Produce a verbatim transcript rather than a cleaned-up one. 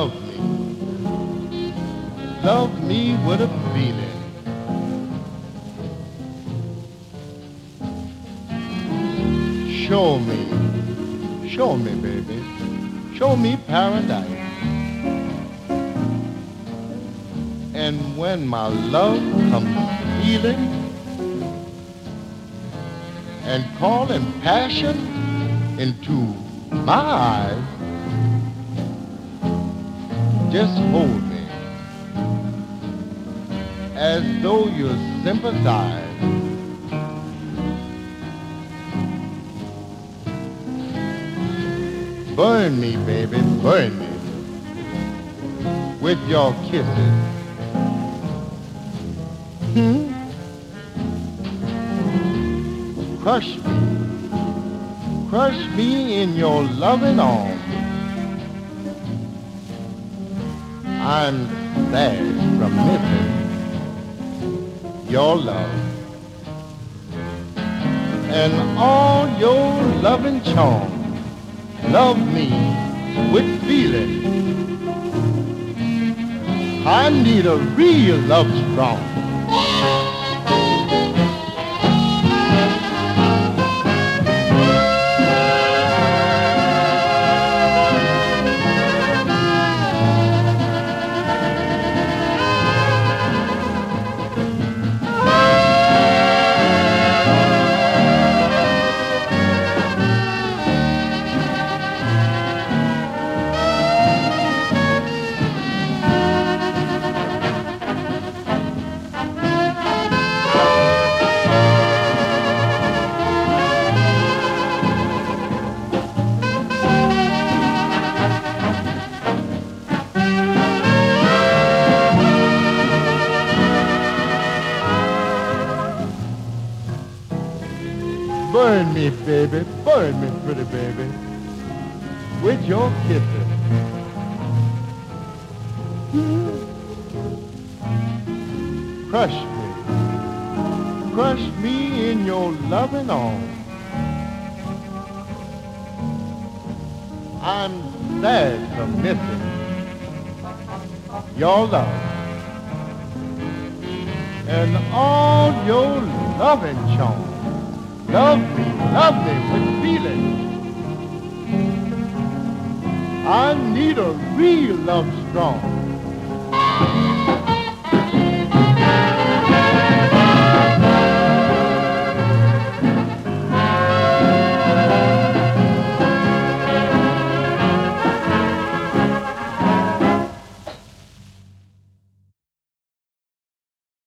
love me. Love me with a feeling. Show me, show me, baby. Show me paradise. And when my love comes stealing and calling passion into my eyes, just hold me as though you sympathize. Burn me, baby, burn me with your kisses. Hmm? Crush me, crush me in your loving arms. I'm sad from missing your love and all your loving charms. Love me with feeling. I need a real love strong. Burn me, baby, burn me, pretty baby, with your kisses. Crush me, crush me in your loving arms. I'm sad from missing your love and all your loving charms. Love me, love me with feeling. I need a real love strong.